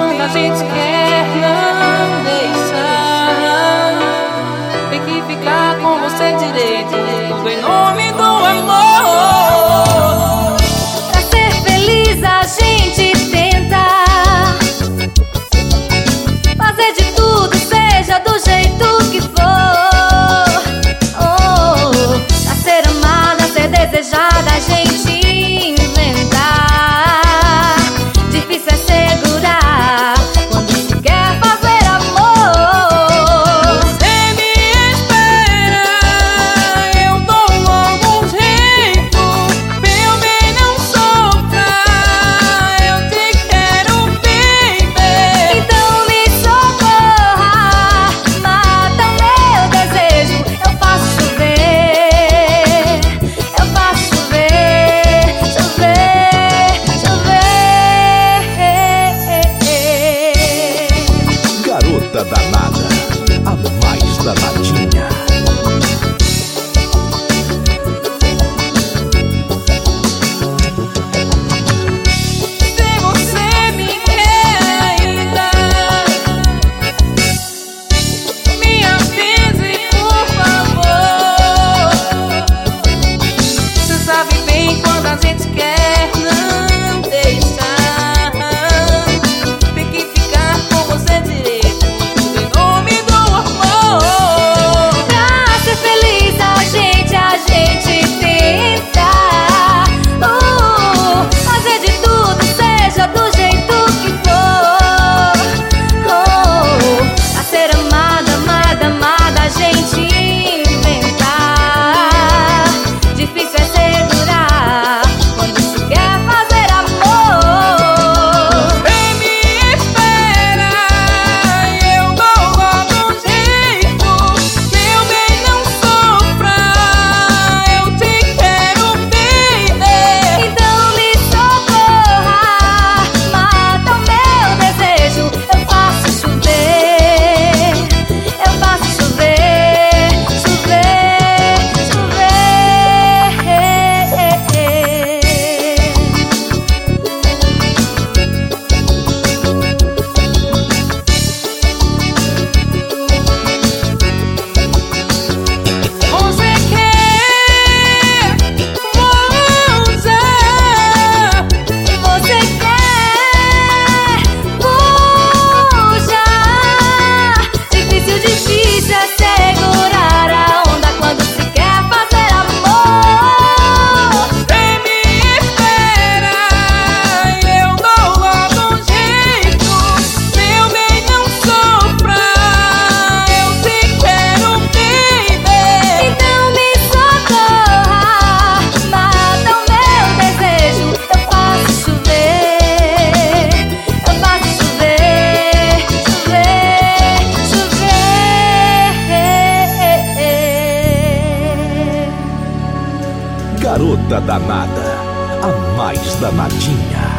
quando a gente quer não deixar. Tem que ficar com você direito, tudo em nome do amor. Pra ser feliz a gente tenta fazer de tudo, seja do jeito que for. Oh, pra ser amada, ser desejada, a gente inventar. Difícil é segurar quando se quer fazer amor. Você me espera, eu dou logo um jeito. Meu bem, não sofra, eu te quero, baby. Então me socorra, mata o meu desejo. Eu faço chover, eu faço chover, chover, chover. Garota danada, a mais danadinha. Se você me quer ainda, me avise, por favor. Você sabe bem quando a gente quer não deixar. Tem que ficar com você direito, tudo em nome do amor. Pra ser feliz a gente tenta fazer de tudo, seja do jeito que for. Pra ser amada, amada, amada, a gente inventar. Difícil é segurar quando se quer fazer amor. Vem me espera, eu dou logo um jeito. Meu bem, não sofra, eu te quero, baby. Então me socorra, mata o meu desejo. Eu faço chover, eu faço chover, chover, Você quer, usa. Você quer, fuja. Difícil, difícil é segurar a onda quando se quer fazer amor. Vem me espera, eu dou logo um jeito. Meu bem, não sofra, eu te quero, baby. Então me socorra, mata o meu desejo. Eu faço chover, eu faço chover, chover, chover. Garota danada, a mais danadinha.